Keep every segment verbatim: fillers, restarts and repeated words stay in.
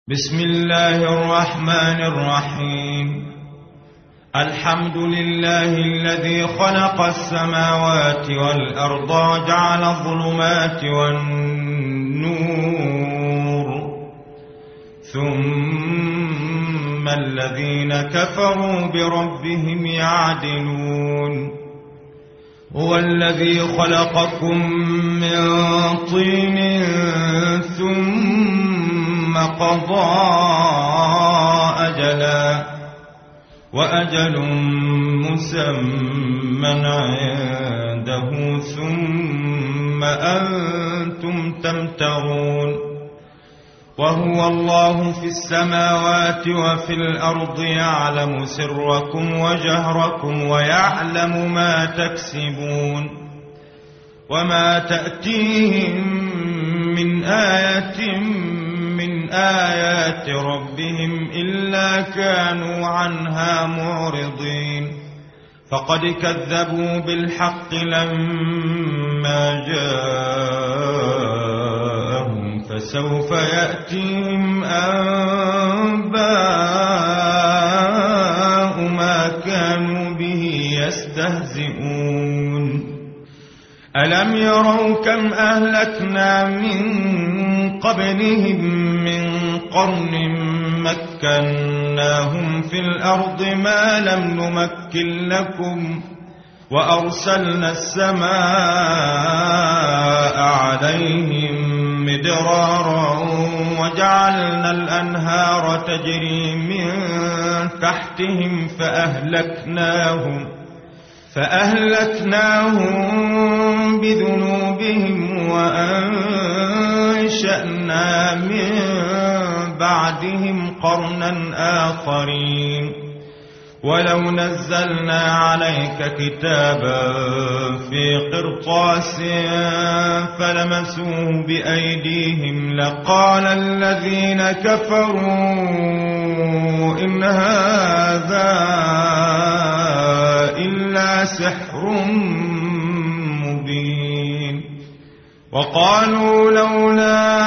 بسم الله الرحمن الرحيم. الحمد لله الذي خلق السماوات والأرض وجعل الظلمات والنور، ثم الذين كفروا بربهم يعدلون. هو الذي خلقكم من طين ثم قضى أجلا وأجل مسمى عنده ثم أنتم تمترون. وهو الله في السماوات وفي الأرض يعلم سركم وجهركم ويعلم ما تكسبون. وما تأتيهم من آية من آيات ربهم إلا كانوا عنها معرضين. فقد كذبوا بالحق لما جاءهم فسوف يأتيهم أنباء ما كانوا به يستهزئون. ألم يروا كم أهلكنا من قبلهم من قرن مكناهم في الأرض ما لم نمكن لكم، وأرسلنا السماء عليهم مدرارا وجعلنا الأنهار تجري من تحتهم فأهلكناهم فأهلكناهم بذنوبهم وأنشأنا من بعدهم قرنا آخرين. ولو نزلنا عليك كتابا في قرطاس فلمسوه بأيديهم لقال الذين كفروا إن هذا إلا سحر مبين. وقالوا لولا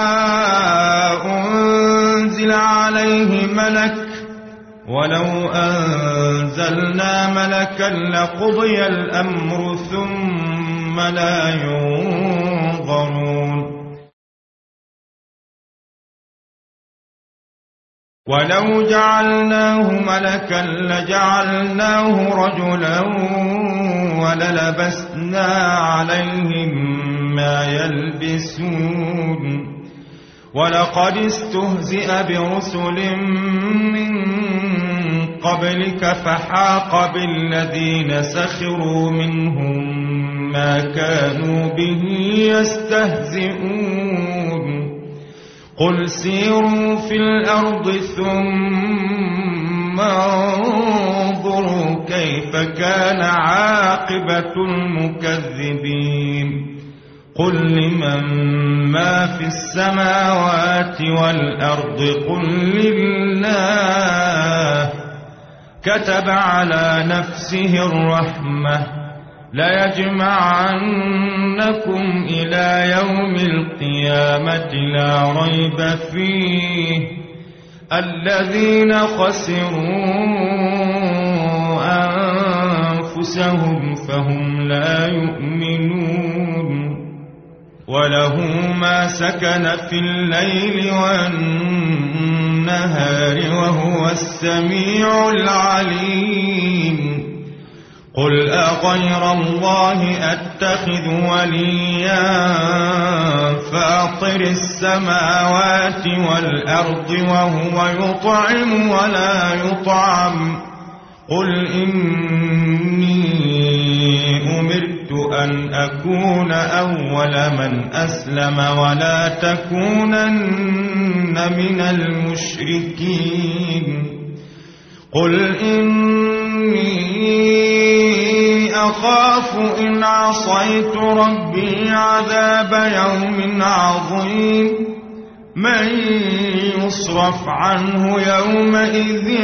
أنزل عليه ملك ولو أنزلنا ملكا لقضي الأمر ثم لا ينظرون. ولو جعلناه ملكا لجعلناه رجلا وللبسنا عليهم ما يلبسون. ولقد استهزئ برسل من قبلك فحاق بالذين سخروا منهم ما كانوا به يستهزئون. قل سيروا في الأرض ثم انظروا كيف كان عاقبة المكذبين. قل لمن ما في السماوات والأرض قل لله كتب على نفسه الرحمة ليجمعنكم إلى يوم القيامة لا ريب فيه الذين خسروا أنفسهم فهم لا يؤمنون. وله ما سكن في الليل والنهار وهو السميع العليم. قل أغير الله أتخذ وليا فاطر السماوات والأرض وهو يطعم ولا يطعم. قل إني أمرت أن أكون أول من أسلم ولا تكونن من المشركين. قل إني أخاف إن عصيت ربي عذاب يوم عظيم. من يصرف عنه يومئذ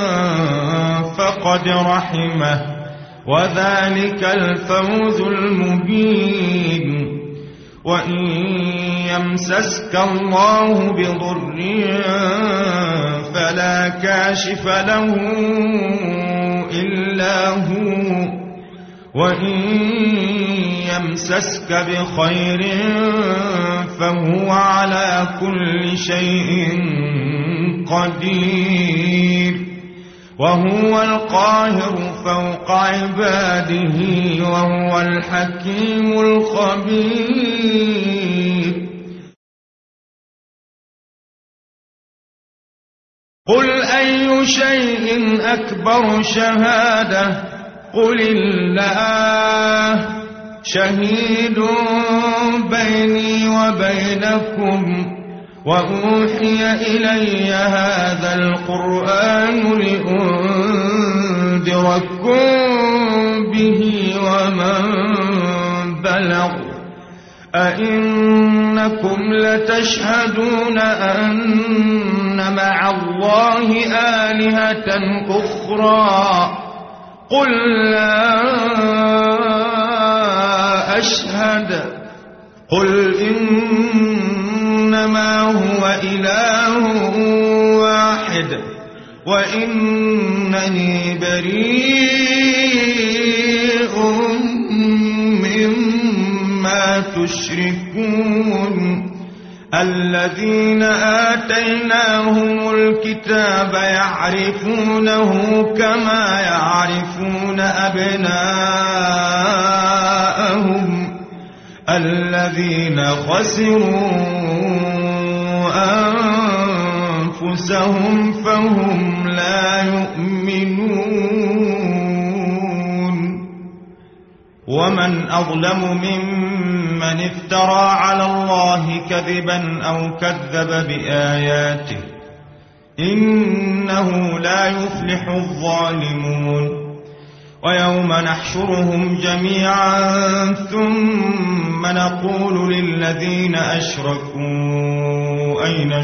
فقد رحمه وذلك الفوز المبين. وإن يمسسك الله بضر فلا كاشف له إلا هو، وإن يمسسك بخير فهو على كل شيء قدير، وهو القاهر فوق عباده، وهو الحكيم الخبير. قل أي شيء أكبر شهادة؟ قل الله شهيد بيني وبينكم، وأوحي إلي هذا القرآن لأنذركم به ومن بلغ. أئنكم لتشهدون أن مع الله آلهة أخرى؟ قل لا أشهد. قل إنما هو إله واحد وإنني بريء مما تشركون. الذين آتيناهم الكتاب يعرفونه كما يعرفون أبناءهم، الذين خسروا أنفسهم فهم لا يؤمنون. ومن أظلم ممن افترى على الله كذبا أو كذب بآياته، إنه لا يفلح الظالمون. ويوم نحشرهم جميعا ثم نقول للذين أشركوا أين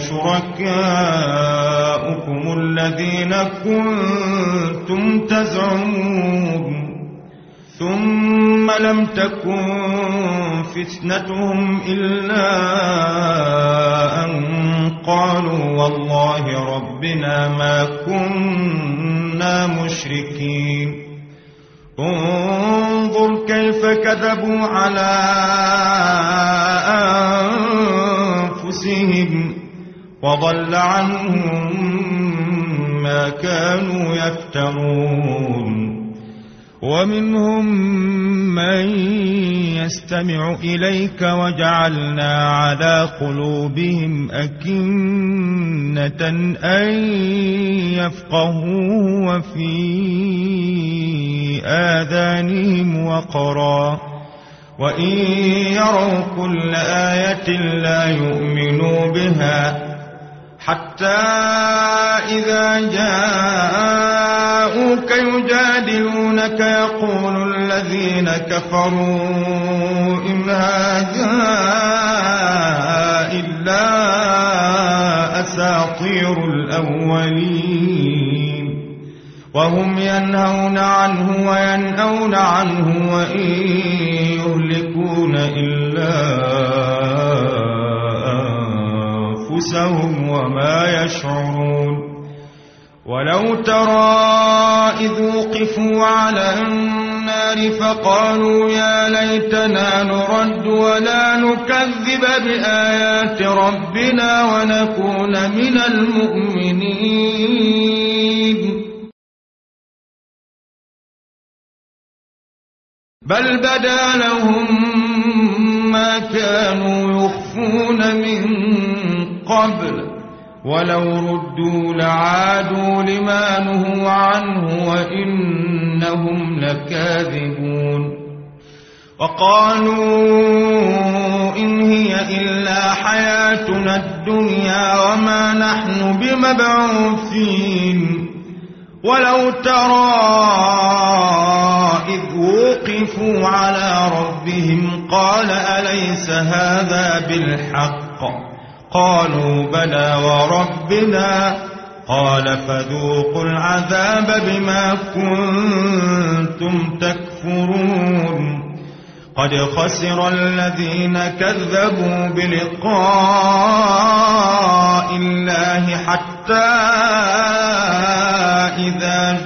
شركاؤكم الذين كنتم تزعمون؟ ثم لم تكن فتنتهم إلا أن قالوا والله ربنا ما كنا مشركين. انظر كيف كذبوا على أنفسهم وضل عنهم ما كانوا يفترون. ومنهم من يستمع إليك وجعلنا على قلوبهم أكنة أن يفقهوا وفي آذانهم وقرا، وإن يروا كل آية لا يؤمنوا بها، حتى إذا جاءوك يجادلونك يقول الذين كفروا إن هذا إلا أساطير الأولين، وهم ينهون عنه وينأون عنه وإن يهلكون إلا أنفسهم وما يشعرون. ولو ترى إذ وقفوا على النار فقالوا يا ليتنا نرد ولا نكذب بآيات ربنا ونكون من المؤمنين، بل بدا لهم ما كانوا يخفون من قبل، ولو ردوا لعادوا لما نهوا عنه وإنهم لكاذبون. وقالوا إن هي إلا حياتنا الدنيا وما نحن بمبعوثين. ولو ترى إذ وقفوا على ربهم قال أليس هذا بالحق؟ قالوا بلى وربنا. قال فذوقوا العذاب بما كنتم تكفرون. قد خسر الذين كذبوا بلقاء الله حتى إذا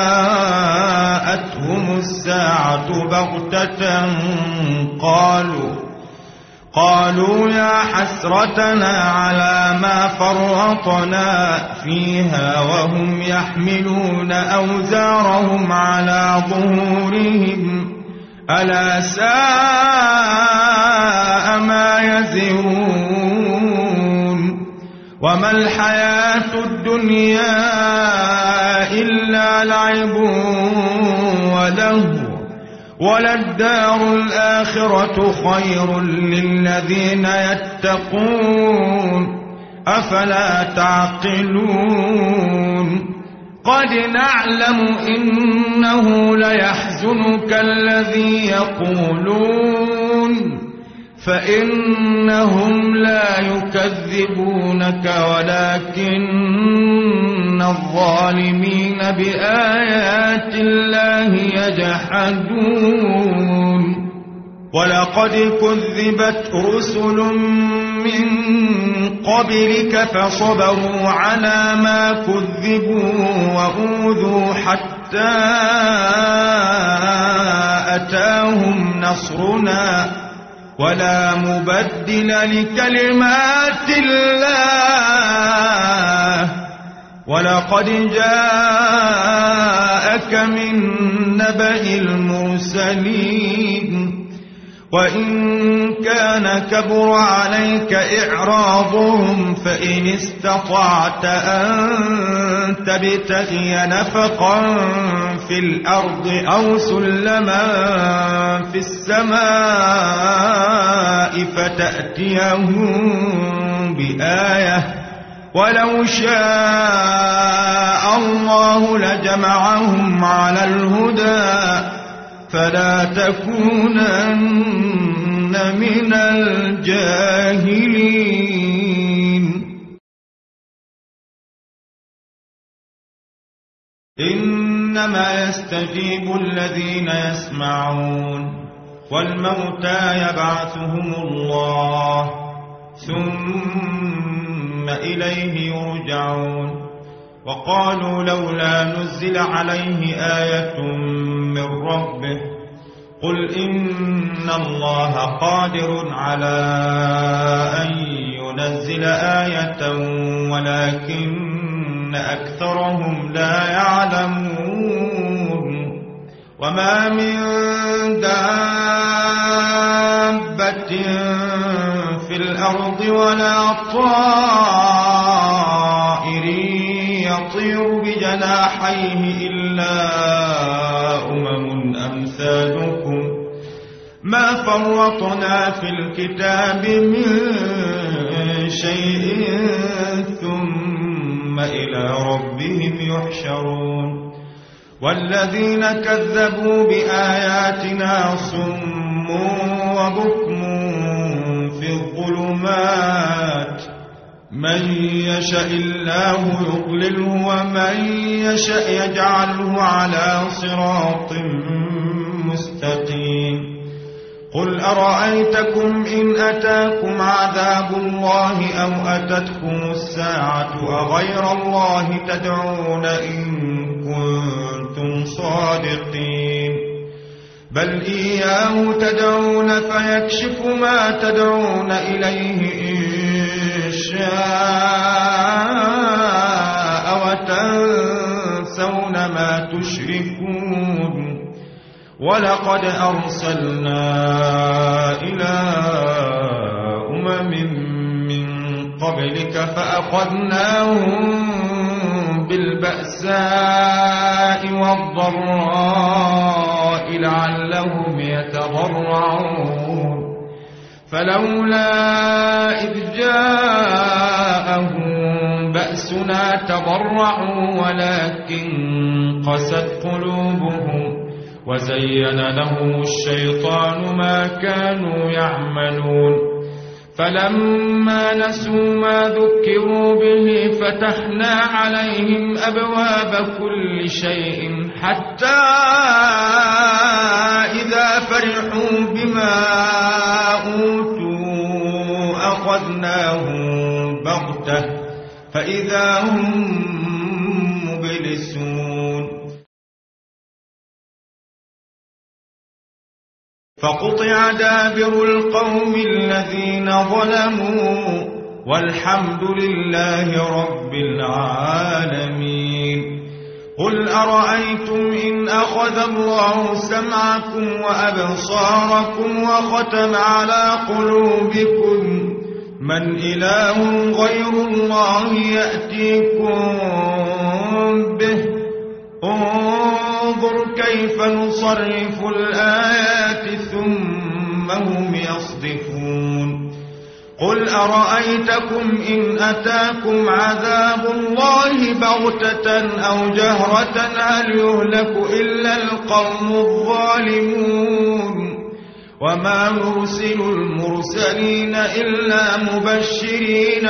جاءتهم الساعة بغتة قالوا قالوا يا حسرتنا على ما فرطنا فيها وهم يحملون أوزارهم على ظهورهم ألا ساء ما يزرون وما الحياة الدنيا إلا لعب ولهو وللدار الآخرة خير للذين يتقون أفلا تعقلون قد نعلم إنه ليحزنك الذي يقولون فإنهم لا يكذبونك ولكن الظالمين بآيات الله يجحدون ولقد كذبت رسل من قبلك فصبروا على ما كذبوا وأوذوا حتى أتاهم نصرنا ولا مبدل لكلمات الله ولقد جاءك من نبأ المرسلين وإن كان كبر عليك إعراضهم فإن استطعت أن تبتغي نفقا في الأرض أو سلما في السماء فتأتيهم بآية ولو شاء الله لجمعهم على الهدى فلا تكونن من الجاهلين إنما يستجيب الذين يسمعون والموتى يبعثهم الله ثم إليه يرجعون وقالوا لولا نزل عليه آية من ربه قل إن الله قادر على أن ينزل آية ولكن أكثرهم لا يعلمون وما من دابة في الأرض ولا طائر يطير بجناحيه إلا أمم أمثالكم ما فرطنا في الكتاب من شيء ثم إلى ربهم يحشرون والذين كذبوا بآياتنا صم وبكم في الظلمات من يشاء الله يضلله ومن يشاء يجعله على صراط مستقيم قل أرأيتكم إن أتاكم عذاب الله أو أتتكم الساعة أغير الله تدعون إن كنتم صادقين بل إياه تدعون فيكشف ما تدعون إليه إن شاء وتنسون ما تشركون ولقد أرسلنا إلى أمم من قبلك فأخذناهم بالبأساء والضراء لعلهم يتضرعون فلولا إذ جاءهم بأسنا تضرعوا ولكن قست قلوبهم وزين لهم الشيطان ما كانوا يعملون فلما نسوا ما ذكروا به فتحنا عليهم أبواب كل شيء حتى إذا فرحوا بما أوتوا أخذناهم بغتة فإذا هم مبلسون فقطع دابر القوم الذين ظلموا والحمد لله رب العالمين قل أرأيتم إن أخذ الله سمعكم وأبصاركم وختم على قلوبكم من إله غير الله يأتيكم به انظر كيف نصرف الآيات ثم هم يصدفون قل أرأيتكم إن أتاكم عذاب الله بغتة أو جهرة هل يهلك إلا القوم الظالمون وما نرسل المرسلين إلا مبشرين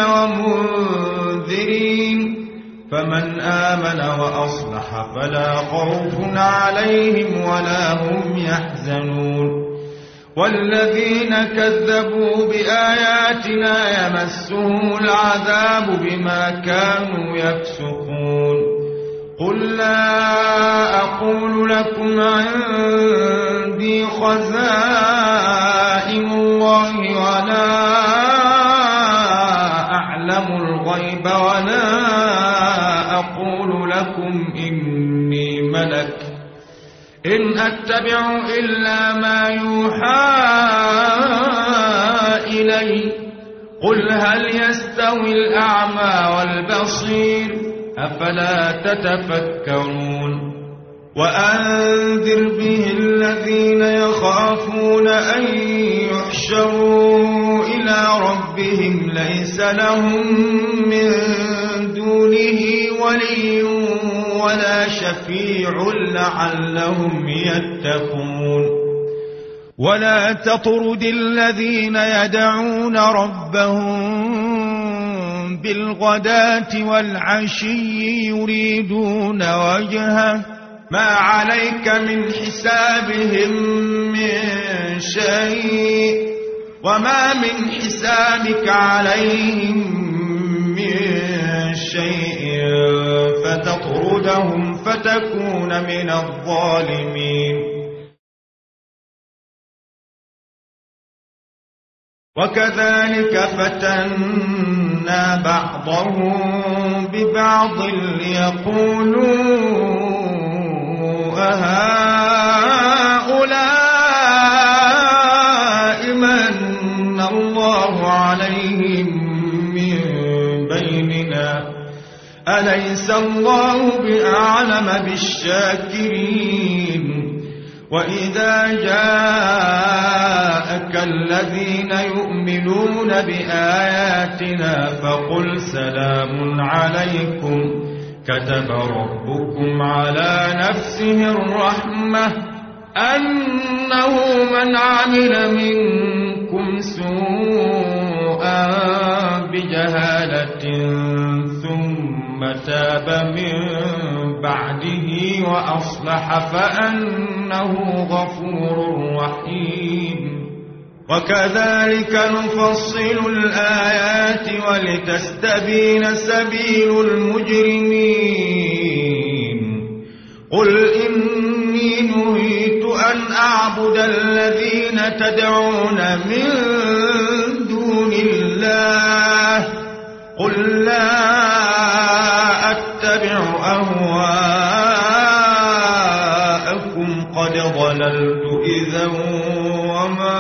ومنذرين فمن آمن وأصلح فلا خوف عليهم ولا هم يحزنون والذين كذبوا بآياتنا يمسهم العذاب بما كانوا يفسقون قل لا أقول لكم عندي خزائن الله ولا أعلم الغيب ولا أقول لكم إني ملك إن أتبع إلا ما يوحى إلي قل هل يستوي الأعمى والبصير أفلا تتفكرون وأنذر به الذين يخافون أن يحشروا إلى ربهم ليس لهم من دونه ولي ولا شفيع لعلهم يتقون ولا تطرد الذين يدعون ربهم بالغداة والعشي يريدون وجهه ما عليك من حسابهم من شيء وما من حسابك عليهم من شيء فتطردهم فتكون من الظالمين وكذلك فتنا بعضهم ببعض ليقولوا أهؤلاء من الله عليهم من بيننا أليس الله بأعلم بالشاكرين وإذا جاءك الذين يؤمنون بآياتنا فقل سلام عليكم كتب ربكم على نفسه الرحمة أنه من عمل منكم سوءا بجهالة ثم تاب من بعده وأصلح فأنه غفور رحيم وكذلك نفصل الآيات ولتستبين سبيل المجرمين قل إني نهيت أن أعبد الذين تدعون من دون الله قل لا أتبع أهواءكم قد ضللت إذا وما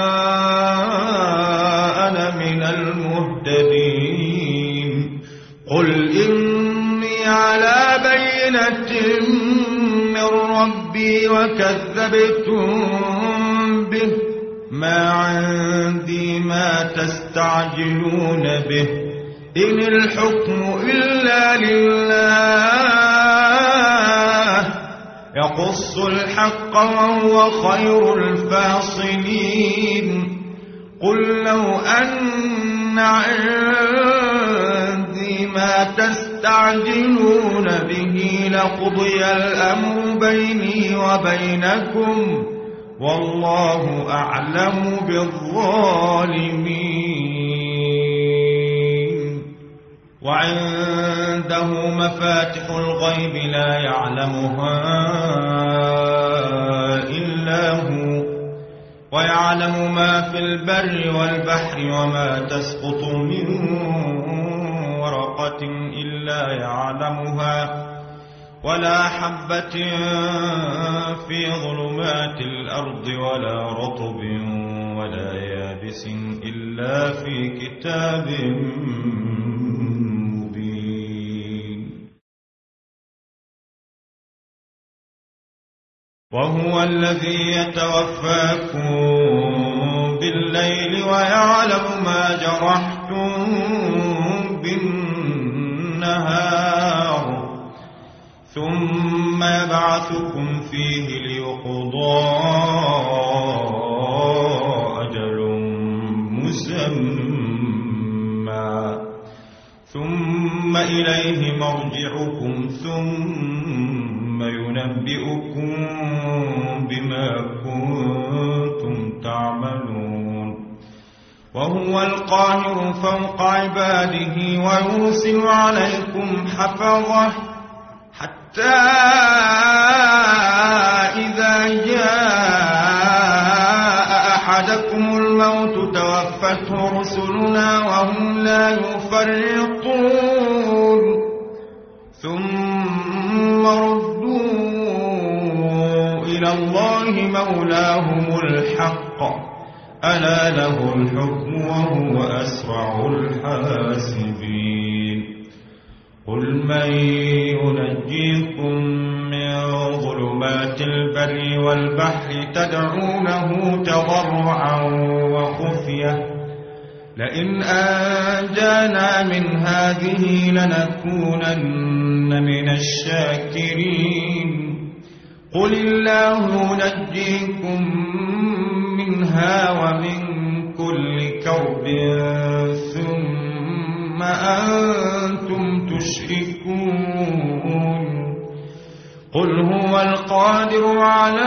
أنا من المهتدين قل إني على بينة من ربي وكذبتم به ما عندي ما تستعجلون به إن الحكم إلا لله يقص الحق وهو خير الفاصلين قل لو أن عندي ما تستعجلون تستعجلون به لقضي الأمر بيني وبينكم والله أعلم بالظالمين. وعنده مفاتح الغيب لا يعلمها إلا هو ويعلم ما في البر والبحر وما تسقط من ورقة إلا يعلمها ولا حبة في ظلمات الأرض ولا رطب ولا يابس إلا في كتاب مبين. وهو الذي يتوفاكم بالليل ويعلم ما جرحتم بالنهار ثم يبعثكم فيه ليقضى أجل مسمى ثم إليه مرجعكم ثم ينبئكم بما كنتم تعملون. وهو القاهر فوق عباده ويرسل عليكم حفظه حتى إذا جاء أحدكم الموت توفته رسلنا وهم لا يفرطون ثم ردوا إلى الله مولاهم الحق ألا له الحكم وهو أسرع الحاسبين. قل من ينجيكم من ظلمات البر والبحر تدعونه تضرعا وخفية لئن أنجانا من هذه لنكونن من الشاكرين. قل الله ينجيكم منها ومن كل كرب ثم أنتم تشركون. قل هو القادر على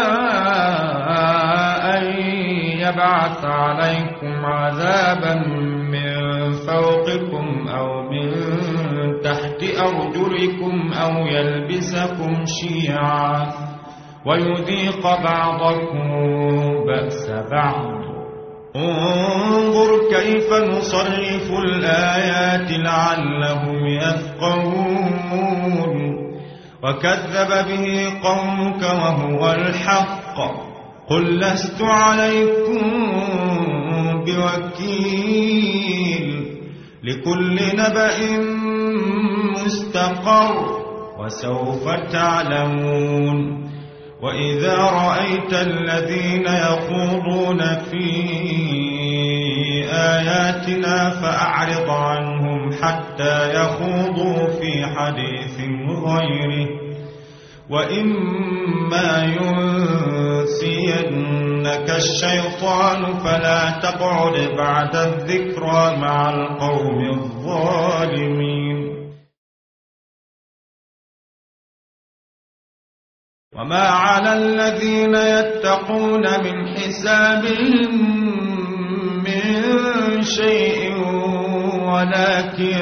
أن يبعث عليكم عذابا من فوقكم أو من تحت أرجلكم أو يلبسكم شيعا ويذيق بعضكم بأس بعض. انظر كيف نصرف الآيات لعلهم يفقهون. وكذب به قومك وهو الحق قل لست عليكم بوكيل لكل نبأ مستقر وسوف تعلمون. وإذا رأيت الذين يخوضون في آياتنا فأعرض عنهم حتى يخوضوا في حديث غيره وإما ينسينك الشيطان فلا تقعد بعد الذكرى مع القوم الظالمين. وما على الذين يتقون من حسابهم من شيء ولكن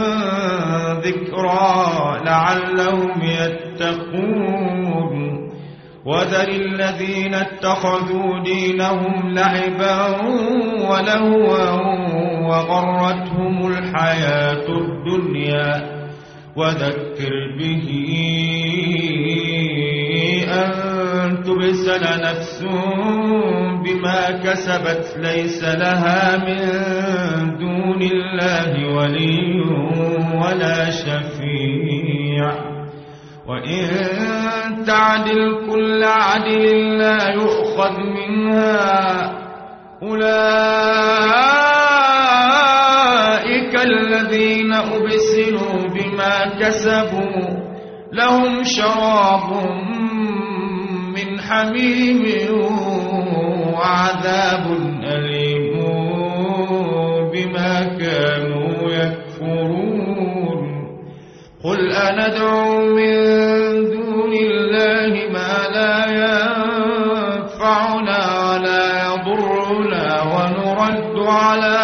ذكرى لعلهم يتقون. وذر الذين اتخذوا دينهم لعبا ولهوا وغرتهم الحياة الدنيا وذكر به أن تبسل نفس بما كسبت ليس لها من دون الله ولي ولا شفيع وإن تعدل كل عدل لا يؤخذ منها أولئك الذين أبسلوا بما كسبوا لهم شراب من حميم وعذاب أليم بما كانوا يكفرون. قل أندعو من دون الله ما لا ينفعنا ولا يضرنا ونرد على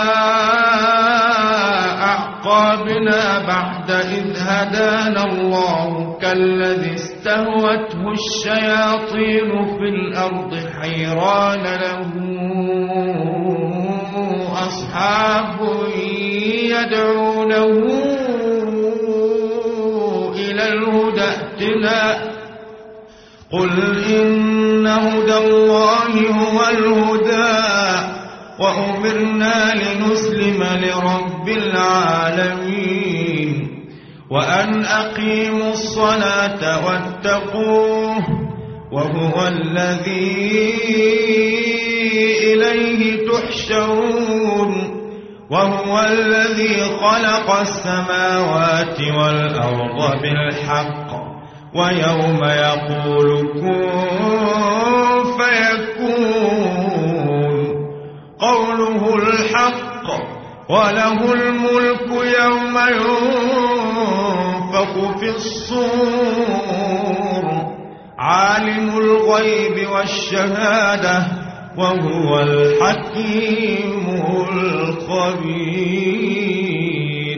أعقابنا بعد إذ هدانا الله كالذي استهوته الشياطين في الأرض حيران له أصحاب يدعونه إلى الهدى ائتنا قل إن هدى الله هو الهدى وأمرنا لنسلم لرب العالمين وأن أقيموا الصلاة واتقوه وهو الذي إليه تحشرون وهو الذي خلق السماوات والأرض بالحق ويوم يقول كن فيكون قوله الحق وله الملك يوم ينفخ في الصور عالم الغيب والشهادة وهو الحكيم الخبير.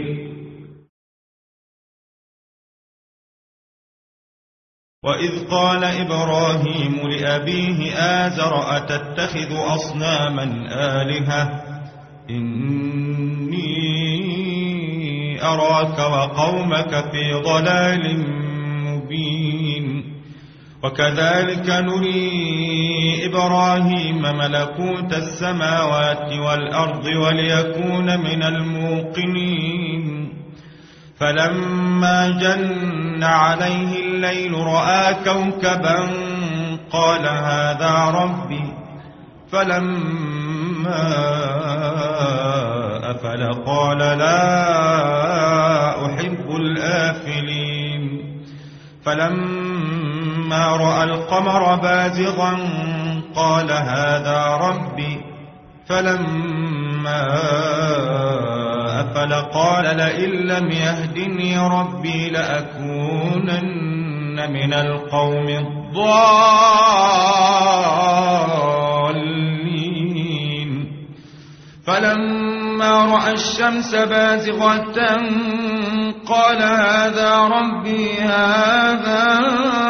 وإذ قال إبراهيم لأبيه آزر أتتخذ أصناما آلهة إني أراك وقومك في ضلال مبين وكذلك نري إبراهيم ملكوت السماوات والأرض وليكون من الموقنين فلما جن عليه الليل رأى كوكبا قال هذا ربي فلما أفل قال لا أحب الآفلين فلما رأى القمر بازغا قال هذا ربي فلما أفل قال لئن لم يهدني ربي لأكونن من القوم الضالين فلما رأى الشمس بازغة قال هذا ربي هذا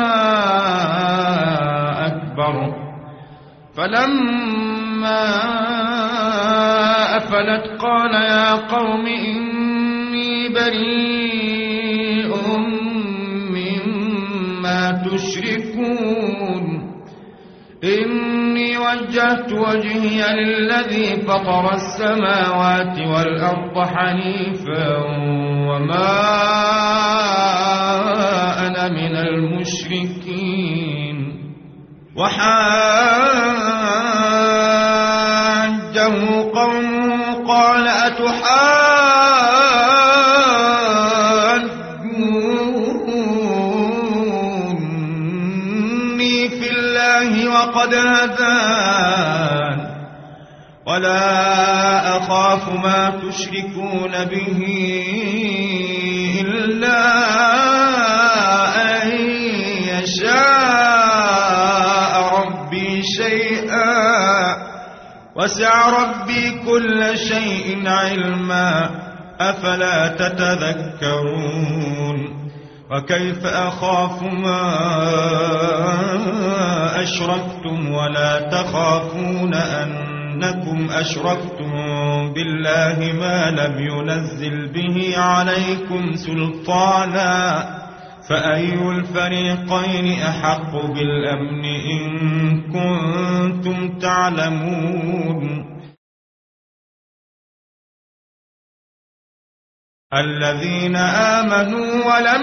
أكبر فلما أفلت قال يا قوم إني بريء مما تشركون إني وجهت وجهي للذي فطر السماوات والأرض حنيفا وما أنا من المشركين وحاجه قومه قال أتحاجوني في الله وقد هدان ولا أخاف ما تشركون به إلا أن يشاء ربي شيئا وسع ربي كل شيء علما أفلا تتذكرون وكيف أخاف ما أشركتم ولا تخافون أنكم أشركتم بالله ما لم ينزل به عليكم سلطانا فأي الفريقين أحق بالأمن إن كنتم تعلمون الذين آمنوا ولم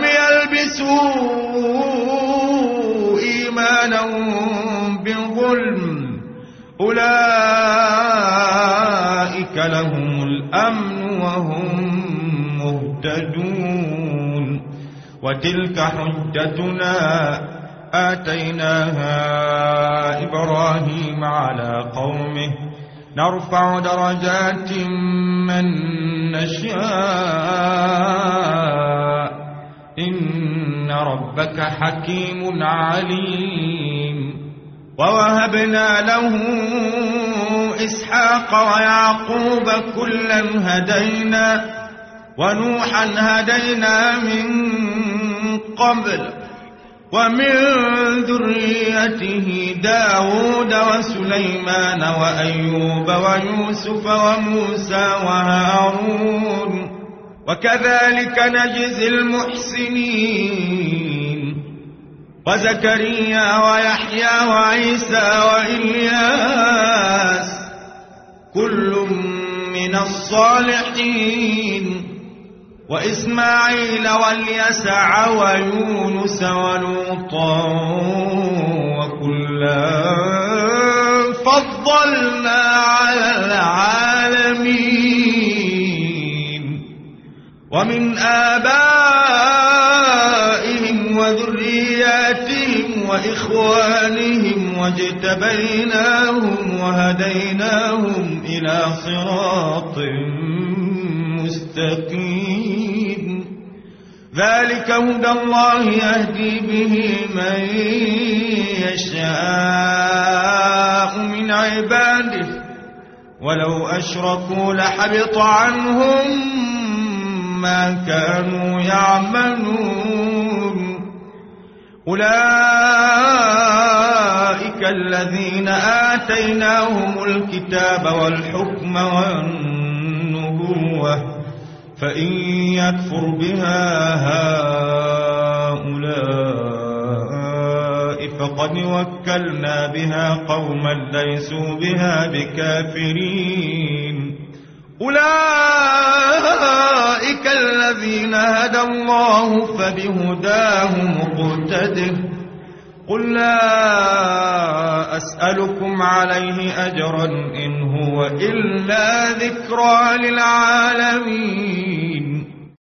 يلبسوا إيمانهم بالظلم أولئك لهم الأمن وهم مهتدون وتلك حجتنا آتيناها إبراهيم على قومه نرفع درجات من نشاء ربك حكيم عليم. ووهبنا له إسحاق ويعقوب كلا هدينا ونوحا هدينا من قبل ومن ذريته داود وسليمان وأيوب ويوسف وموسى وهارون وكذلك نجزي المحسنين. وزكريا ويحيى وعيسى وإلياس كل من الصالحين وإسماعيل واليسع ويونس ولوطا وكلا فضلنا على العالمين. ومن آبائهم وذرياتهم وإخوانهم واجتبيناهم وهديناهم إلى صراط مستقيم. ذلك هدى الله يهدي به من يشاء من عباده ولو أشركوا لحبط عنهم ما كانوا يعملون. أولئك الذين آتيناهم الكتاب والحكم والنبوة فإن يكفر بها هؤلاء فقد وكلنا بها قوما ليسوا بها بكافرين. أولئك الذين هدى الله فبهداه مقتده. قل لا أسألكم عليه أجرا إن هو إلا ذكرى للعالمين.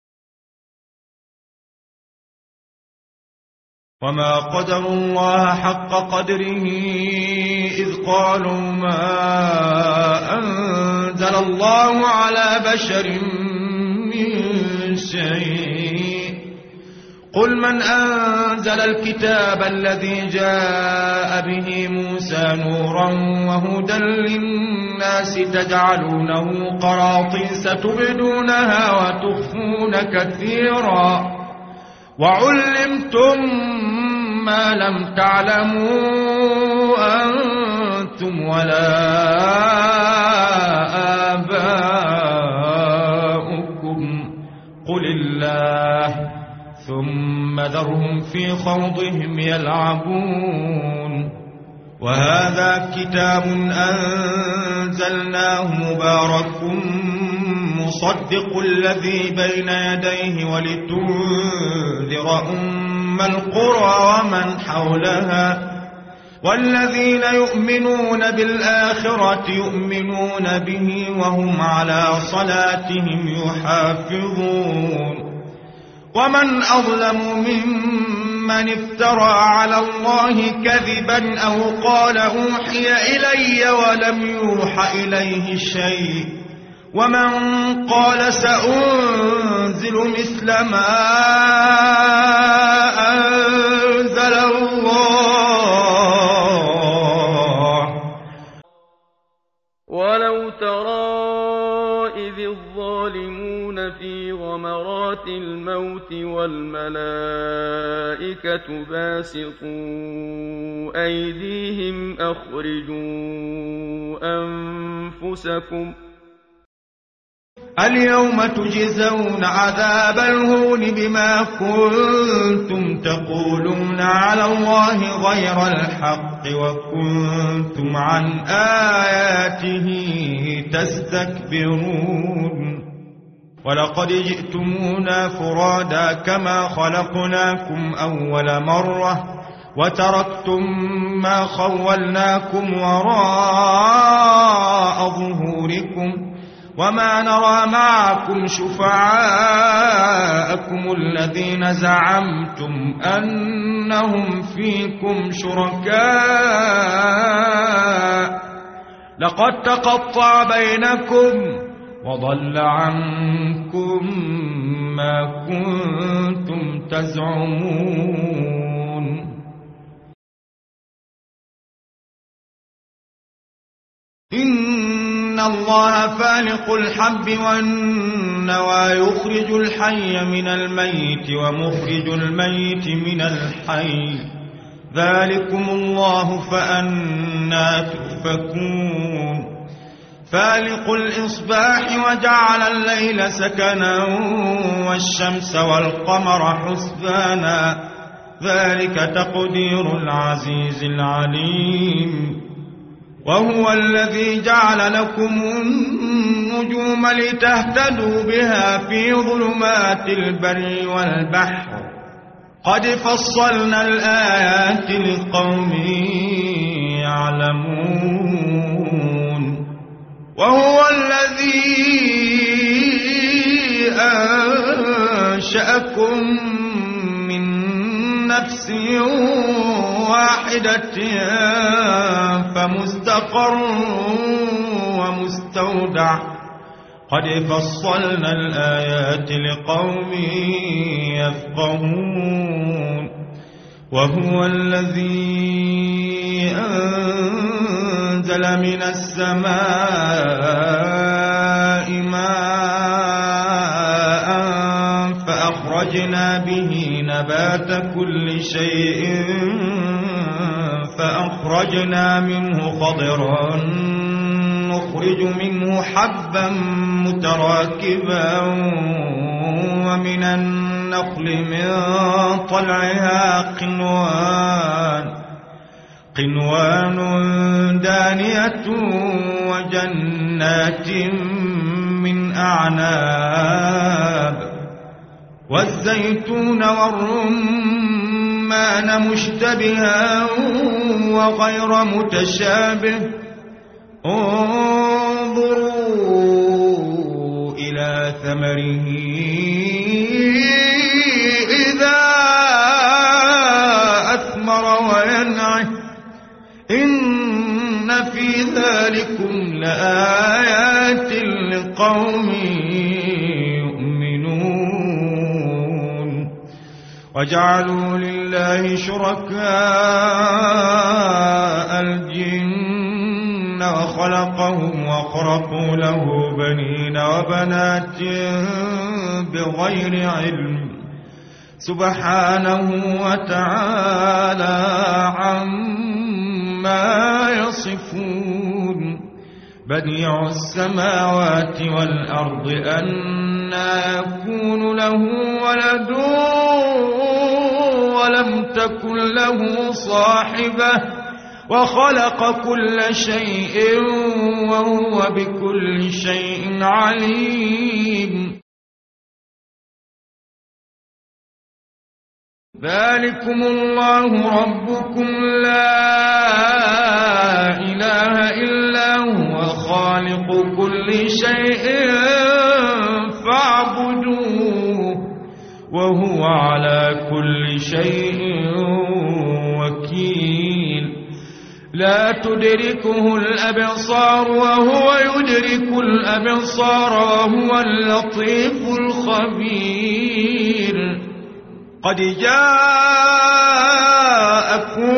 وما قدروا الله حق قدره إذ قالوا ما أنزل الله على بشر من شيء. قل من أنزل الكتاب الذي جاء به موسى نورا وهدى للناس تجعلونه قراطيس تبدونها وتخفون كثيرا وعلمتم ما لم تعلموا أنتم ولا آباؤكم قل الله ثم ذرهم في خوضهم يلعبون. وهذا كتاب أنزلناه مبارك مصدق الذي بين يديه ولتنذر أم القرى ومن حولها والذين يؤمنون بالآخرة يؤمنون به وهم على صلاتهم يحافظون. ومن أظلم ممن افترى على الله كذبا أو قال أوحي إلي ولم يوح إليه شيء ومن قال سأنزل مثل ما أنزل الله. ولو ترى إذ الظالمون في غمرات الموت والملائكة باسطوا أيديهم أخرجوا أنفسكم اليوم تجزون عذاب الهون بما كنتم تقولون على الله غير الحق وكنتم عن آياته تستكبرون. ولقد جئتمونا فرادا كما خلقناكم أول مرة وتركتم ما خولناكم وراء ظهوركم وما نرى معكم شفعاءكم الذين زعمتم أنهم فيكم شركاء لقد تقطع بينكم وضل عنكم ما كنتم تزعمون إن الله فالق الحب والنوى يخرج الحي من الميت ومخرج الميت من الحي ذلكم الله فأنى تؤفكون فالق الإصباح وجعل الليل سكنا والشمس والقمر حسبانا ذلك تقدير العزيز العليم وهو الذي جعل لكم النجوم لتهتدوا بها في ظلمات البر والبحر قد فصلنا الآيات لقوم يعلمون وهو الذي أنشأكم من نفس واحدة فمستقر ومستودع قد فصلنا الآيات لقوم يفقهون وهو الذي أنزل من السماء ماء فأخرجنا به نبات كل شيء فأخرجنا منه خضرا نخرج منه حبا متراكبا ومن النخل من طلعها قنوان قنوان دانية وجنات من أعناب والزيتون والرمان مشتبها وغير متشابه انظروا إلى ثمره إذا أثمر وينعه إن في ذلكم لآيات لقوم يؤمنون وجعلوا لله شركاء الجن وخلقهم وخرقوا له بنين وبنات بغير علم سبحانه وتعالى عما يصفون بديع السماوات والأرض أنى يكون له ولد ولم تكن له صاحبة وخلق كل شيء وهو بكل شيء عليم ذلكم الله ربكم لا إله إلا هو خالق كل شيء فاعبدوه وهو على كل شيء وكيل لا تدركه الأبصار وهو يدرك الأبصار وهو اللطيف الخبير قد جاءكم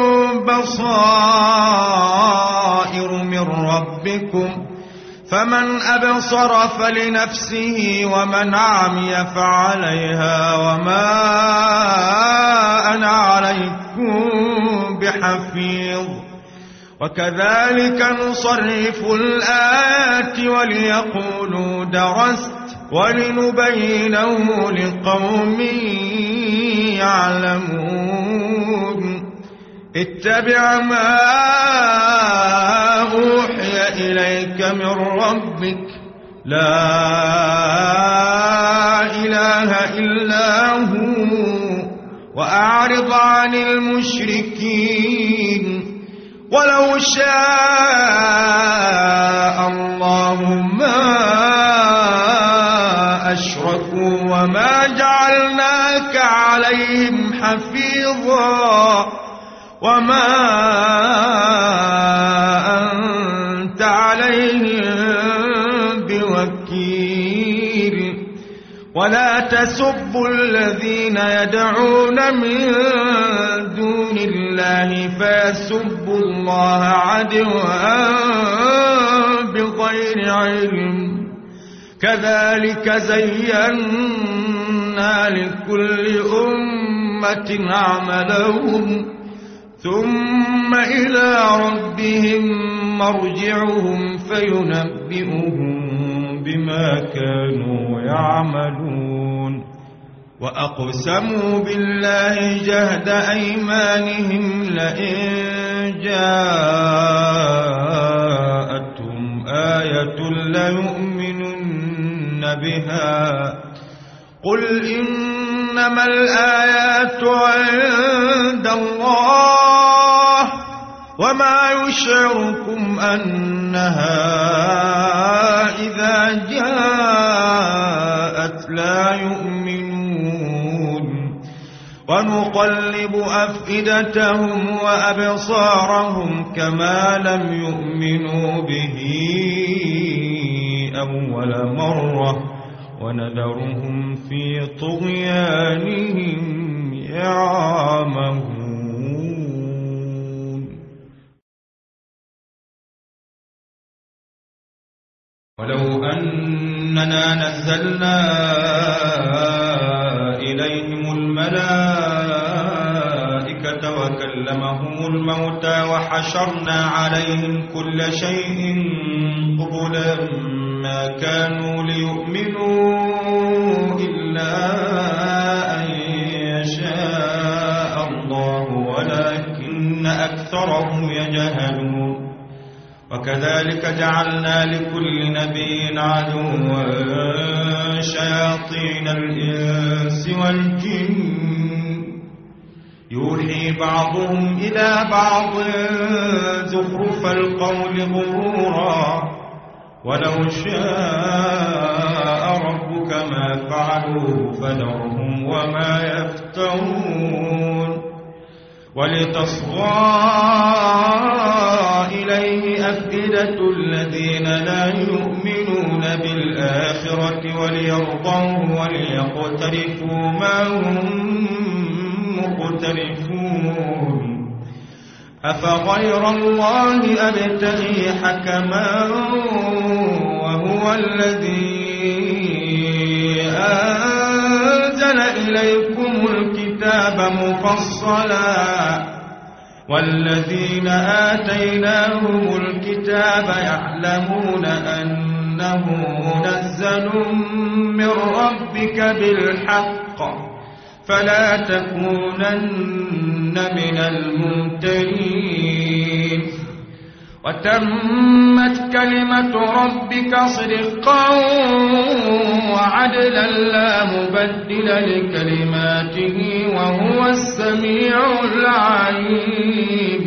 بصائر من ربكم فمن أبصر فلنفسه ومن عمي فعليها وما أنا عليكم بحفيظ وكذلك نصرف الآيات وليقولوا درست ولنبينه لقوم يعلمون اتبع ما أوحي إليك من ربك لا إله إلا هو وأعرض عن المشركين ولو شاء الله ما أشركوا وما جعلناك عليهم حفيظا وما أنت عليهم بوكيل ولا تسبوا الذين يدعون من دون الله فيسبوا الله عدوا بغير علم كذلك زينا لكل أمة عملهم ثم إلى ربهم مرجعهم فينبئهم بما كانوا يعملون وأقسموا بالله جهد أيمانهم لئن جاءتهم آية ليؤمنن بها قل إنما الآيات عند الله وما يشعركم أنها إذا جاءت لا يؤمنون ونقلب أفئدتهم وأبصارهم كما لم يؤمنوا به أول مرة ونذرهم في طغيانهم يعمهون ولو أننا نزلنا إليهم الملائكة وكلمهم الموتى وحشرنا عليهم كل شيء قبلا ما كانوا ليؤمنوا إلا أن يشاء الله ولكن أكثرهم يجهلون وكذلك جعلنا لكل نبي عدوا شياطين الإنس والجن يوحي بعضهم إلى بعض زخرف القول غرورا ولو شاء ربك ما فعلوه فذرهم وما يفترون ولتصغى إليه أفئدة الذين لا يؤمنون بالآخرة وليرضوه وليقترفوا ما هم مقترفون أفغير الله أبتغي حكما وهو الذي أنزل إليكم الكتاب مفصلا والذين آتيناهم الكتاب يعلمون أنه منزل من ربك بالحق فلا تكونن من الممترين وتمت كلمة ربك صدقا وعدلا لا مبدل لكلماته وهو السميع العليم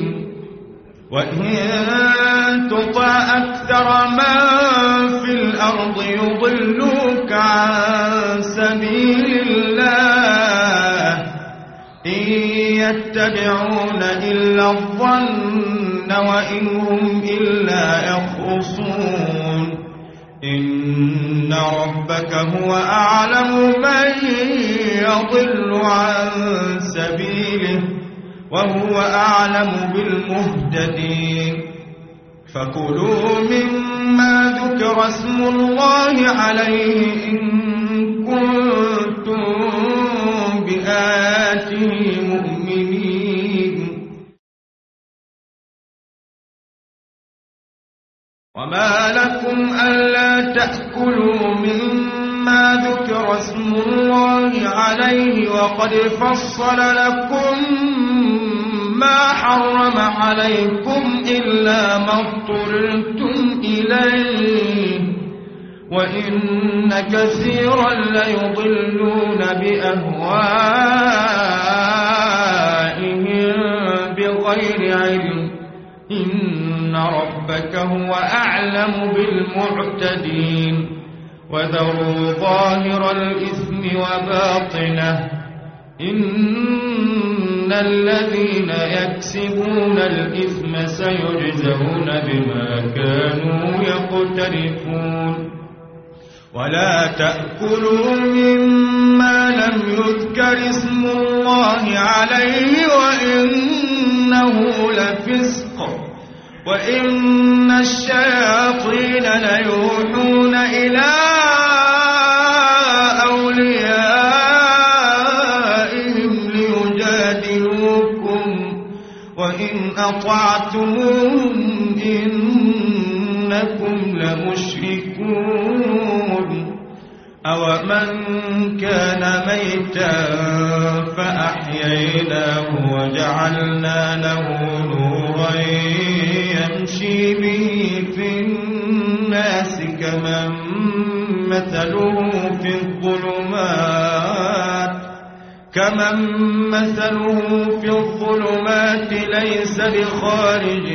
وإن تطع أكثر من في الأرض يضلوك عن سبيل الله إن يتبعون إلا الظن وإن هم إلا يخرصون إن ربك هو أعلم من يضل عن سبيله وهو أعلم بالمهتدين فكلوا مما ذكر اسم الله عليه إن كنتم بآياته مؤمنين وما لكم ألا تأكلوا مما ذكر اسم الله عليه وقد فصل لكم ما حرم عليكم إلا ما اضطررتم إليه وإن كثيرا ليضلون بأهوائهم بغير علم إن ربك هو أعلم بالمعتدين وذروا ظاهر الإثم وباطنه إن الذين يكسبون الإثم سيجزون بما كانوا يقترفون ولا تأكلوا مما لم يذكر اسم الله عليه وإنه لفسق وإن الشياطين ليوحون إلى أوليائهم ليجادلوكم وإن أطعتموهم إنكم لمشركون أومن كان ميتا فأحييناه وجعلنا له نورا يمشي به في الناس كمن مثله في الظلمات كمن مثله في الظلمات ليس بخارج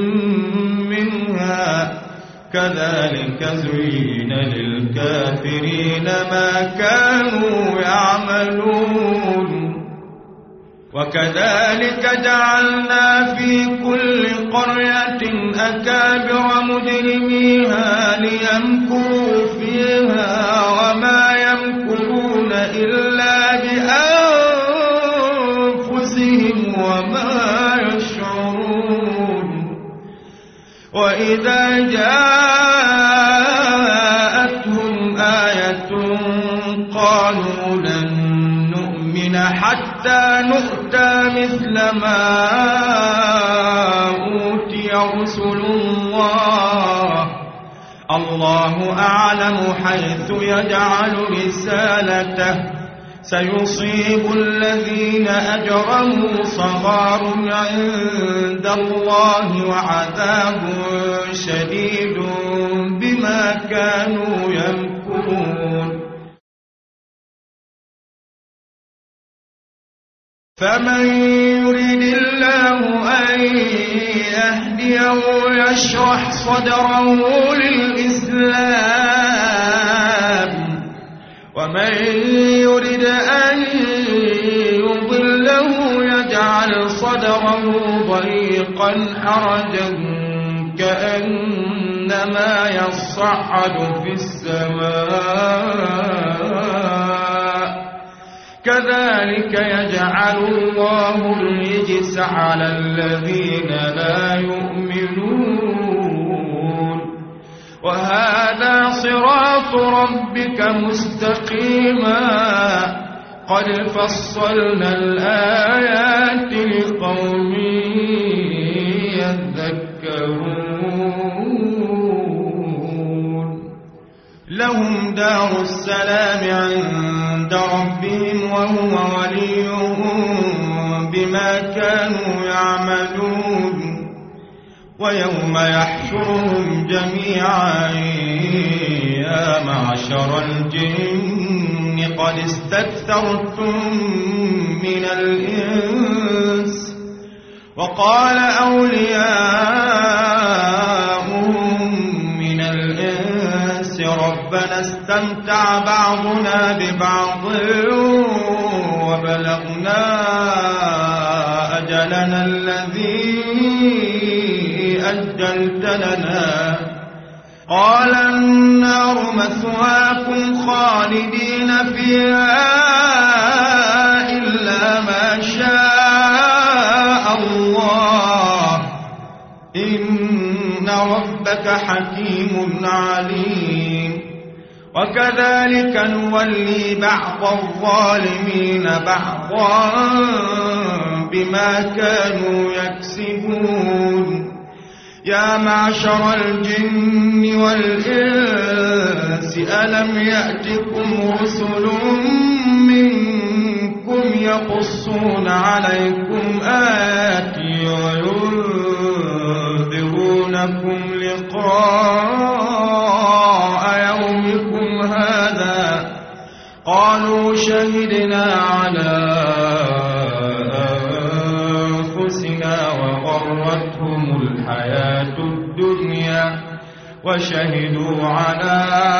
منها كذلك زين للكافرين ما كانوا يعملون وكذلك جعلنا في كل قرية أكابر مجرميها ليمكروا فيها وما يمكرون إلا بأنفسهم وما يشعرون وإذا جاءتهم آية قالوا لن نؤمن حتى نؤتى مثل ما أوتي رسل الله الله أعلم حيث يجعل رسالته سيصيب الذين أجرموا صغار عند الله وعذاب شديد بما كانوا يمكرون فمن يريد الله أن يهديه يشرح صدره للإسلام ومن يريد أن يضله يجعل صدره ضيقا حرجا كأنما يصعد في السماء كذلك يجعل الله الرجس على الذين لا يؤمنون وهذا صراط ربك مستقيما قد فصلنا الآيات لقوم يذكرون لهم دار السلام عند ربهم وهو وليهم بما كانوا يعملون ويوم يحشرهم جميعا يا معشر الجن قد استكثرتم من الإنس وقال أولياؤهم من الإنس ربنا استمتع بعضنا ببعض وبلغنا أجلنا الذي أجلت لنا قال النار مثواكم خالدين فيها إلا ما شاء الله إن ربك حكيم عليم وكذلك نولي بعض الظالمين بعضا بما كانوا يكسبون يا معشر الجن والإنس ألم يأتكم رسل منكم يقصون عليكم آياتي وينذرونكم لقاء يومكم هذا قالوا شهدنا على أنفسنا وغرتهم الحياة الدنيا وشهدوا على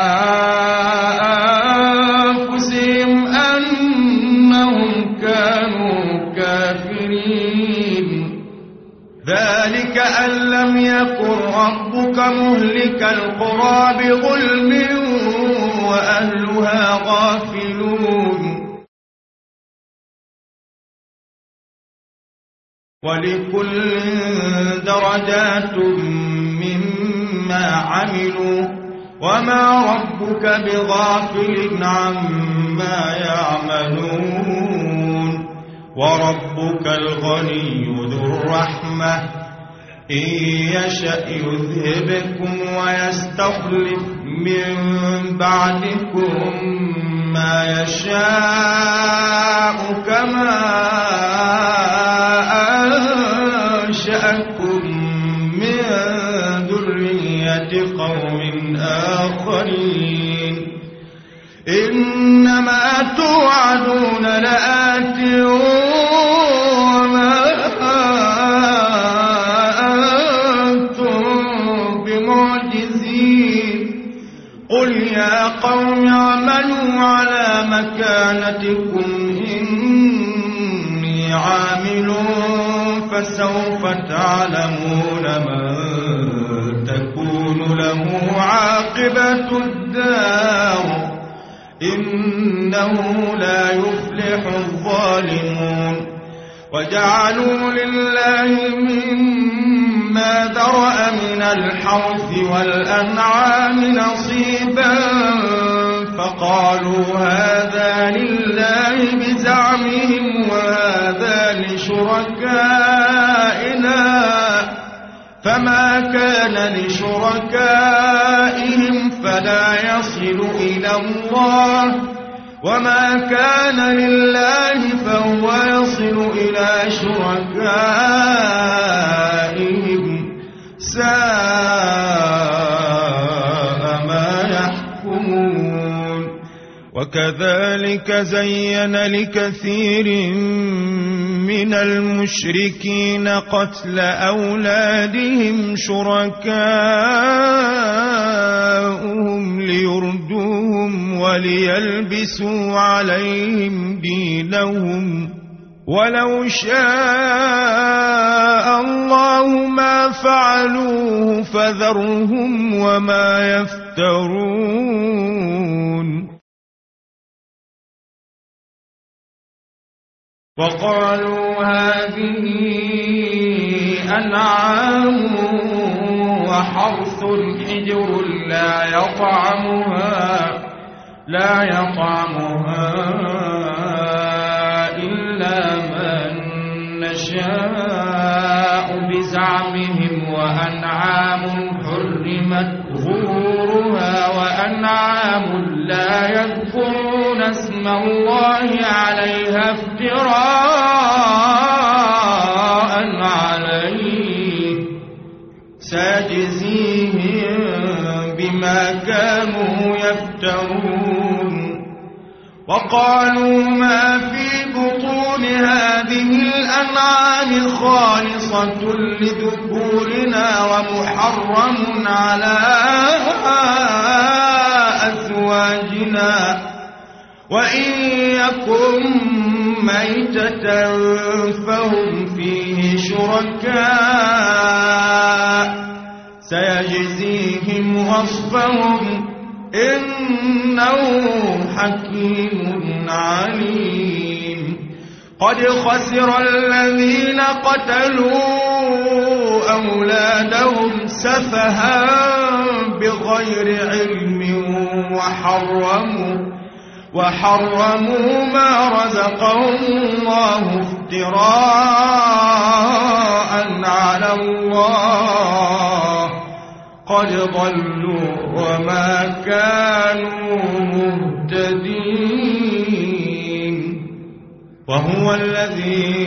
أنفسهم أنهم كانوا كافرين ذلك أن لم يكن ربك مهلك القرى بظلم وأهلها غافلون ولكل درجات مما عملوا وما ربك بغافل عما يعملون وربك الغني ذو الرحمة إن يشأ يذهبكم ويستخلف من بعدكم ما يشاء كما أنشأكم من ذرية قوم آخرين إنما توعدون لآت وما أنتم بمعجزين قل يا قوم اعملوا على مكانتكم إني عامل فسوف تعلمون من تكون له عاقبة الدار إنه لا يفلح الظالمون وجعلوا لله مما ذرأ من الحرث والأنعام نصيبا فقالوا هذا لله بزعمهم وهذا لشركائنا فما كان لشركائهم فلا يصل إلى الله وما كان لله فهو يصل إلى شركائهم ساء ما يحكمون وكذلك زين لكثير من المشركين قتل أولادهم شركاؤهم ليردوهم وليلبسوا عليهم دينهم ولو شاء الله ما فعلوه فذرهم وما يفترون وقالوا هذه أنعام وحرث حجر لا يطعمها لا يطعمها إلا من نشاء بزعمهم وأنعام حرمت ظهورها وأنعام لا يذكرون اسم الله عليها افتراء عليه سيجزيهم بما كانوا يفترون وقالوا ما في بطون هذه الأنعام خالصة لذكورنا ومحرم على أزواجنا وإن يكن ميتة فهم فيه شركاء سيجزيهم وصفهم إنه حكيم عليم قد خسر الذين قتلوا أولادهم سفها بغير علم وحرموا وحرموا ما رزقهم الله افتراء على الله قد ضلوا وما كانوا مهتدين وهو الذي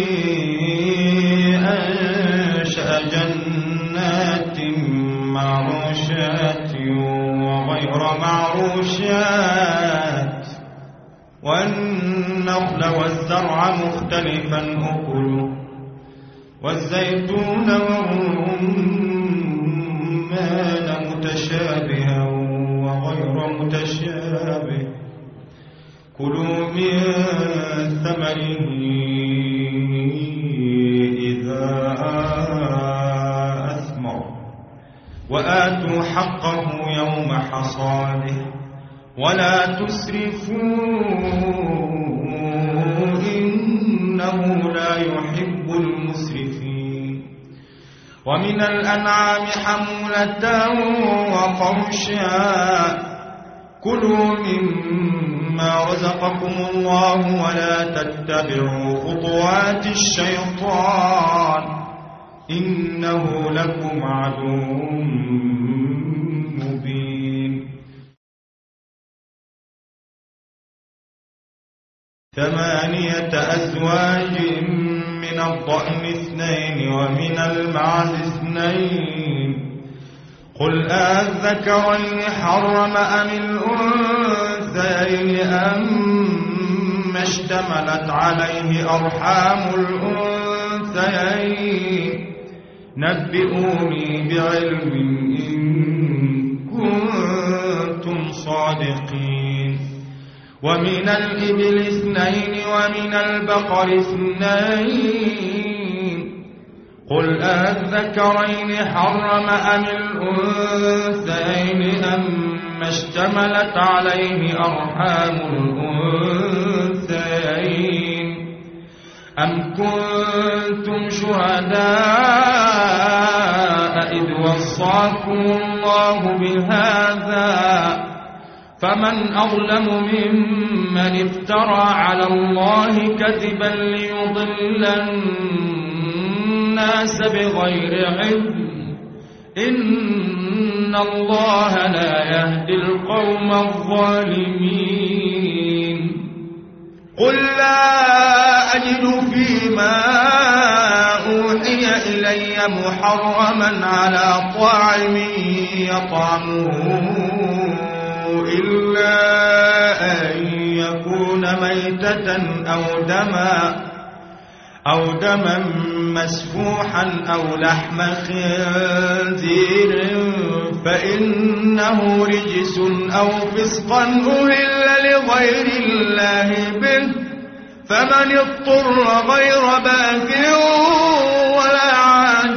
أنشأ جنات معروشات وغير معروشات والنخل والزرع مختلفا أكله والزيتون والرمان متشابها وغير متشابه كلوا من ثمره إذا أثمر وآتوا حقه يوم حصاده ولا تسرفوا إنه لا يحب المسرفين ومن الأنعام حمولة وفرشا كلوا مما رزقكم الله ولا تتبعوا خطوات الشيطان إنه لكم عدو مبين ثمانية أزواج من الضأن اثنين ومن المعز اثنين قل أذكرين حرم أم الأنثيين أما اشتملت عليه أرحام الأنثيين نبئوني بعلم إن كنتم صادقين ومن الإبل اثنين ومن البقر اثنين قل أذكرين حرم أم الأنثيين أما اشتملت عليه أرحام الأنثيين أم كنتم شهداء إذ وصاكم الله بهذا فمن أظلم ممن افترى على الله كذبا ليضل الناس بغير علم إن الله لا يهدي القوم الظالمين قل لا أجد فيما أوحي إلي محرما على طاعم يطعمه إلا أن يكون ميتة أو دما أو دما مسفوحا أو لحم خنزير فإنه رجس أو فسقا أهل لغير الله به فمن اضطر غير باغ ولا عاد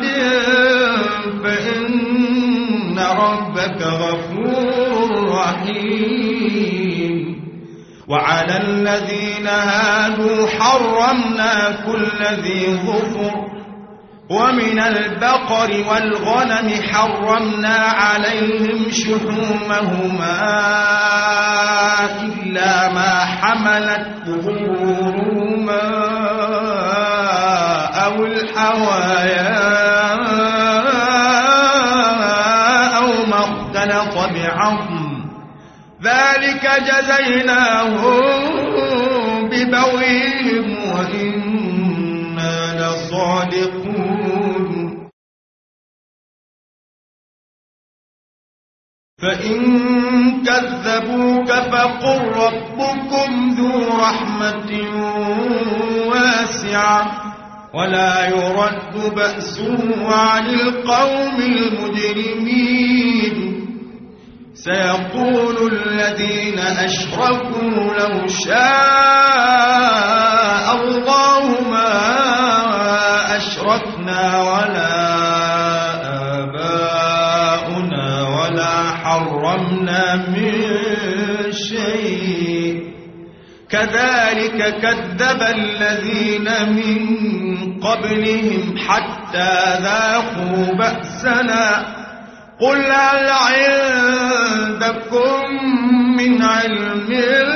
فإن ربك غفور رحيم وعلى الذين هادوا حرمنا كل ذي ظفر ومن البقر والغنم حرمنا عليهم شحومهما إلا ما حملت ظهورهما أو الحوايا أو ما اختلط بعظم ذلك جزيناهم ببغيهم وإنا لصادقون فإن كذبوك فقل ربكم ذو رحمة واسعة ولا يرد بأسه عن القوم المجرمين سيقول الذين أشركوا لو شاء الله ما أشركنا ولا آباؤنا ولا حرمنا من شيء كذلك كذب الذين من قبلهم حتى ذاقوا بأسنا قل هل عندكم من علم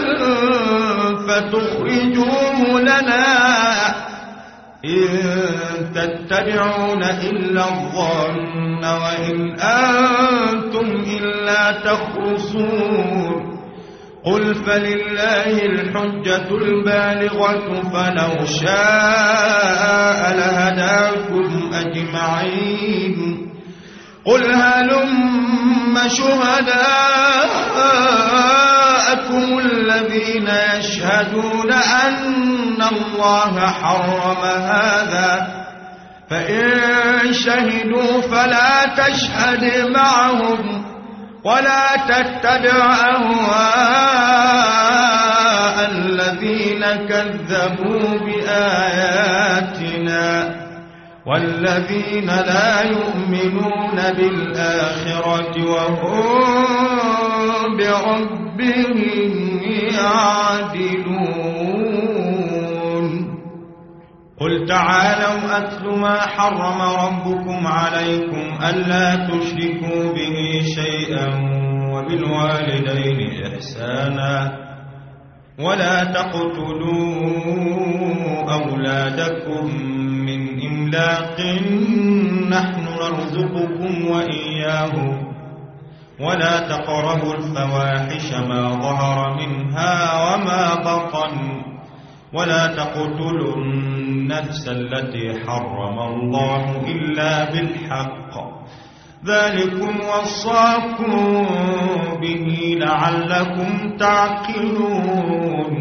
فتخرجوه لنا إن تتبعون إلا الظن وإن أنتم إلا تخرصون قل فلله الحجة البالغة فلو شاء لهداكم أجمعين قل هلم شهداءكم الذين يشهدون أن الله حرم هذا فإن شهدوا فلا تشهد معهم ولا تتبع أهواء الذين كذبوا بآياتنا والذين لا يؤمنون بالآخرة وهم بربهم ربهم يعدلون قل تعالوا أتل ما حرم ربكم عليكم ألا تشركوا به شيئا وبالوالدين إحسانا ولا تقتلوا أولادكم من إملاق نحن نرزقكم وإياهم ولا تقربوا الفواحش ما ظهر منها وما بطن ولا تقتلوا النفس التي حرم الله إلا بالحق ذلكم وصاكم به لعلكم تعقلون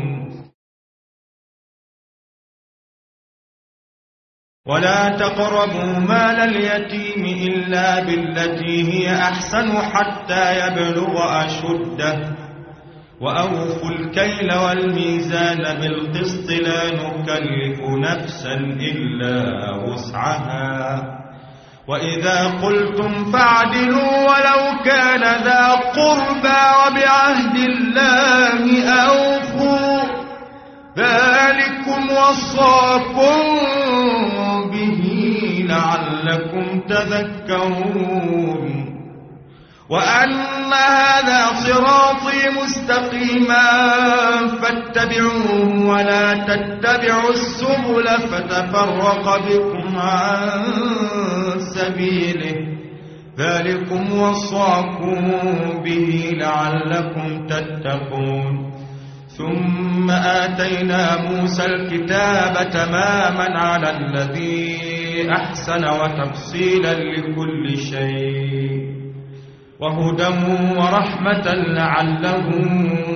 ولا تقربوا مال اليتيم إلا بالتي هي أحسن حتى يبلغ أشده وأوفوا الكيل والميزان بالقسط لا نكلف نفسا إلا وسعها وإذا قلتم فاعدلوا ولو كان ذا قربى وبعهد الله أوفوا ذلكم وصاكم به لعلكم تذكرون وأن هذا صراطي مستقيما فاتبعوه ولا تتبعوا السبل فتفرق بكم عن سبيله ذلكم وصاكم به لعلكم تتقون ثم آتينا موسى الكتاب تماما على الذي أحسن وتفصيلا لكل شيء وهدى ورحمة لعلهم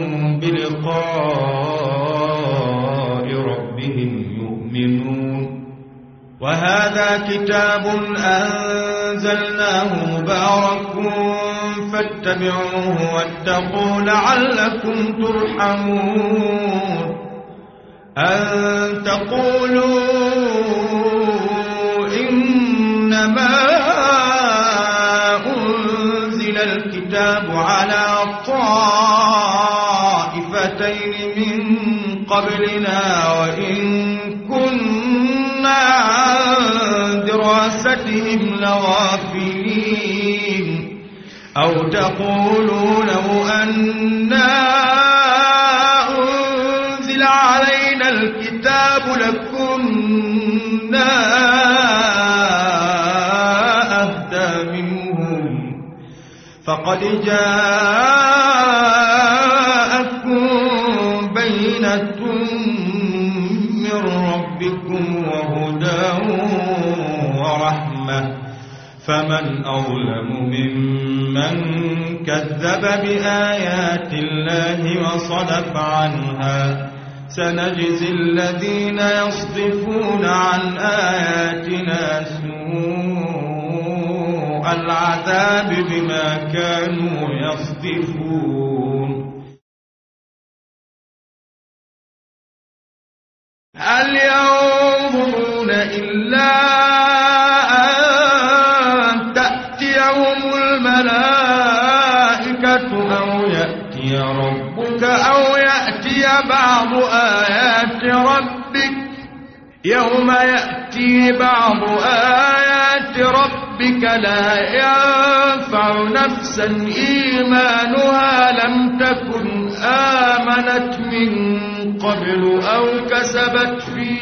بلقاء ربهم يؤمنون وهذا كتاب أنزلناه مبارك فاتبعوه واتقوا لعلكم ترحمون أن تقولوا إنما أنزل الكتاب على طائفتين من قبلنا وإن كنا عن دراستهم لغافلين أو تقولوا لو أنا أنزل علينا الكتاب لكنا أهدى منهم فقد جاءكم بينة من ربكم وهدى ورحمة فمن أظلم ممن كذب بآيات الله وصدف عنها سنجزي الذين يصدفون عن آياتنا سوء العذاب بما كانوا يصدفون هل ينظرون إلا أن تأتيهم الملائكة أو يأتي ربك أو يأتي بعض آيات ربك يوم يأتي بعض آيات ربك لا ينفع نفسا إيمانها لم تكن آمنت من قبل أو كسبت في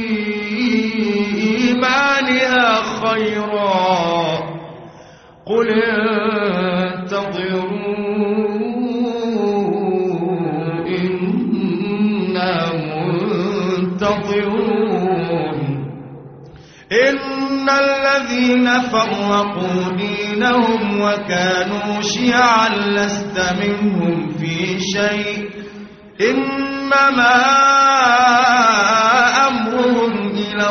إيمانها خيرا قل انتظروا إنا منتظرون إن الذين فرقوا دينهم وكانوا شيعا لست منهم في شيء إنما أمرهم إلى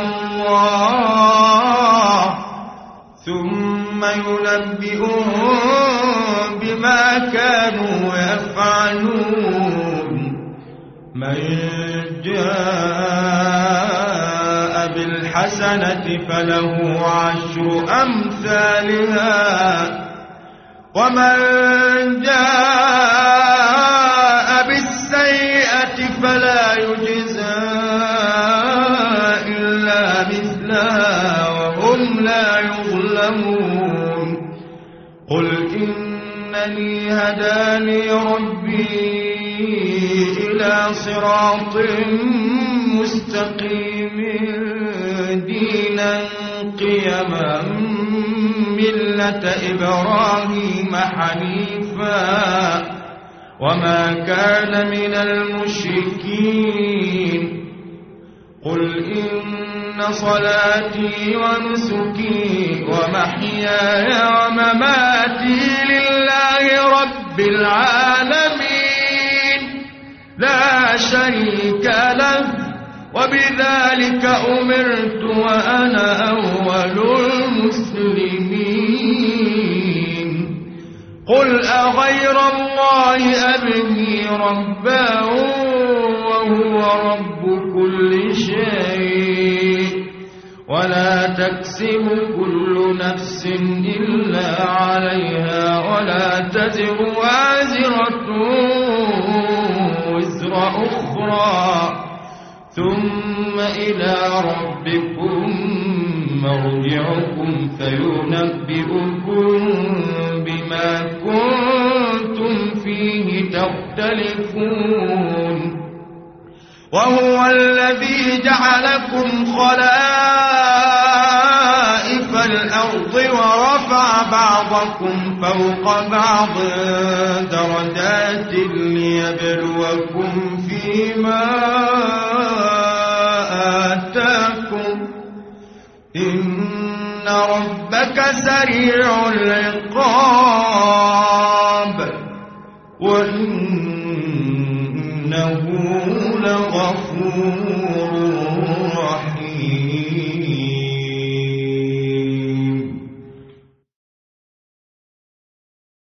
الله ثم ينبئهم بما كانوا يفعلون من جاء بالحسنة فله عشر أمثالها ومن جاء إنني هداني ربي إلى صراط مستقيم دينا قيما ملة إبراهيم حنيفا وما كان من المشركين قل إن صلاتي ونسكي ومحياي ومماتي لله رب العالمين لا شريك له وبذلك أمرت وأنا أول المسلمين قل أغير الله أبغي ربا وهو رب كل شيء ولا تكسب كل نفس إلا عليها ولا تزر وازرة وزر أخرى ثم إلى ربكم مرجعكم فينبئكم بما كنتم فيه تختلفون وهو الذي جعلكم خلائف الأرض ورفع بعضكم فوق بعض درجات ليبلوكم فيما آتاكم إن ربك سريع العقاب وإنه لغفور